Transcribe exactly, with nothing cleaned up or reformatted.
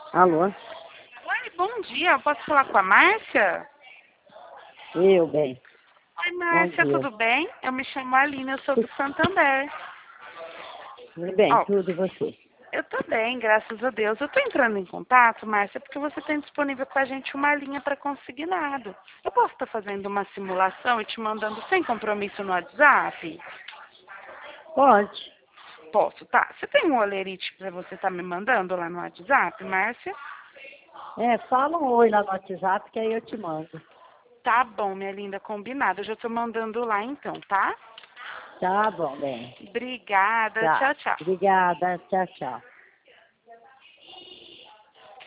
Alô? Oi, bom dia. Eu posso falar com a Márcia? Eu, bem. Oi, Bom Márcia, dia. tudo bem? Eu me chamo Aline, eu sou do Santander. Tudo bem, Ó, tudo e você? eu tô bem, graças a Deus. Eu tô entrando em contato, Márcia, porque você tem disponível com a gente uma linha para consignado. Eu posso estar fazendo uma simulação e te mandando sem compromisso no WhatsApp? Pode. Posso, tá. Você tem um olerite para você estar me mandando lá no WhatsApp, Márcia? É, fala um oi lá no WhatsApp que aí eu te mando. Tá bom, minha linda, combinado. Eu já tô mandando lá então, tá? Tá bom, bem. Obrigada. Tá. Tchau, tchau. Obrigada. Tchau, tchau.